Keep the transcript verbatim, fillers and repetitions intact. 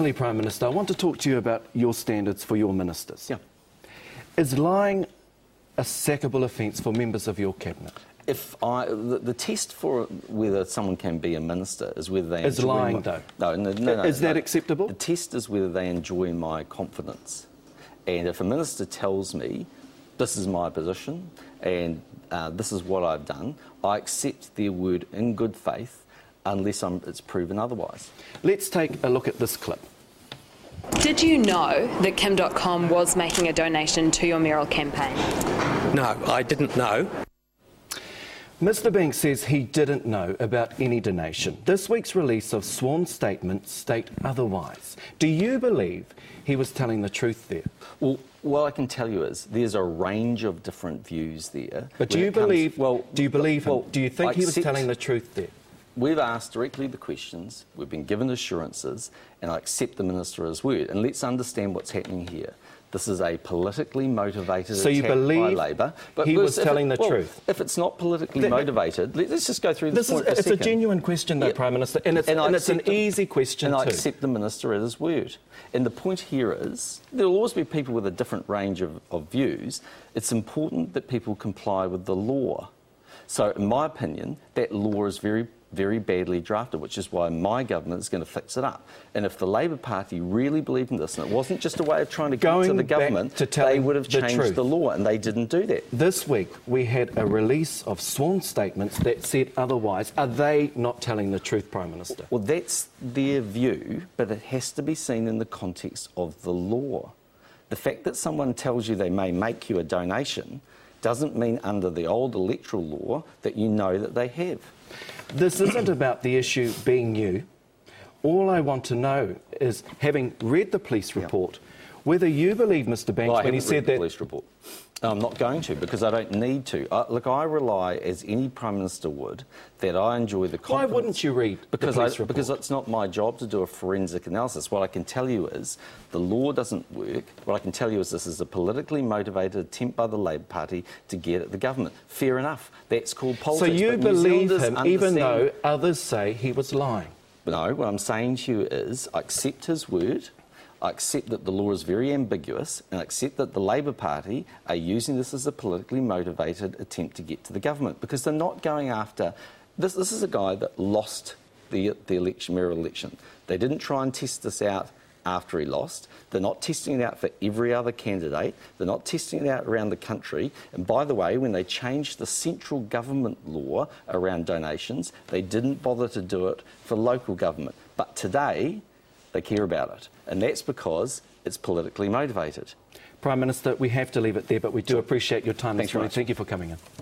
Finally, Prime Minister, I want to talk to you about your standards for your ministers. Yeah. Is lying a sackable offence for members of your cabinet? If I, the, the test for whether someone can be a minister is whether they is enjoy lying my, though. No, no, no, no. Is that no. acceptable? The test is whether they enjoy my confidence. And if a minister tells me this is my position and uh, this is what I've done, I accept their word in good faith unless I'm, it's proven otherwise. Let's take a look at this clip. Did you know that Kim dot com was making a donation to your mayoral campaign? No, I didn't know. Mr Banks says he didn't know about any donation. This week's release of sworn statements state otherwise. Do you believe he was telling the truth there? Well, what I can tell you is there's a range of different views there. But do you believe? Comes, well, do you believe him? Well, do you think I he was accept, telling the truth there? We've asked directly the questions, we've been given assurances, and I accept the minister as word. And let's understand what's happening here. This is a politically motivated so attack you believe by Labor. But he was telling it, the well, truth? If it's not politically the, motivated, let's just go through this, this point is, for It's a second. a genuine question, though, yeah. Prime Minister, and it's, and and it's an the, easy question and too. And I accept the minister at his word. And the point here is there will always be people with a different range of, of views. It's important that people comply with the law. So, in my opinion, that law is very very badly drafted, which is why my government is going to fix it up. And if the Labor Party really believed in this, and it wasn't just a way of trying to get Going to the government, to they would have the changed truth. the law, and they didn't do that. This week, we had a release of sworn statements that said otherwise. Are they not telling the truth, Prime Minister? Well, that's their view, but it has to be seen in the context of the law. The fact that someone tells you they may make you a donation doesn't mean under the old electoral law that you know that they have. This isn't about the issue being you. All I want to know is, having read the police report, yeah. whether you believe Mr Banks well, when he said read the that... police report. I'm not going to, because I don't need to. Uh, look, I rely, as any Prime Minister would, that I enjoy the confidence... Why wouldn't you read because the police I, report? Because it's not my job to do a forensic analysis. What I can tell you is the law doesn't work. What I can tell you is this is a politically motivated attempt by the Labor Party to get at the government. Fair enough. That's called politics. So you but believe him, understand... even though others say he was lying? No, what I'm saying to you is I accept his word. I accept that the law is very ambiguous, and I accept that the Labor Party are using this as a politically motivated attempt to get to the government, because they're not going after... This, this is a guy that lost the, the election, mayoral election. They didn't try and test this out after he lost. They're not testing it out for every other candidate. They're not testing it out around the country. And by the way, when they changed the central government law around donations, they didn't bother to do it for local government. But today, they care about it. And that's because it's politically motivated. Prime Minister, we have to leave it there, but we do appreciate your time Thanks this morning. very much. Thank you for coming in.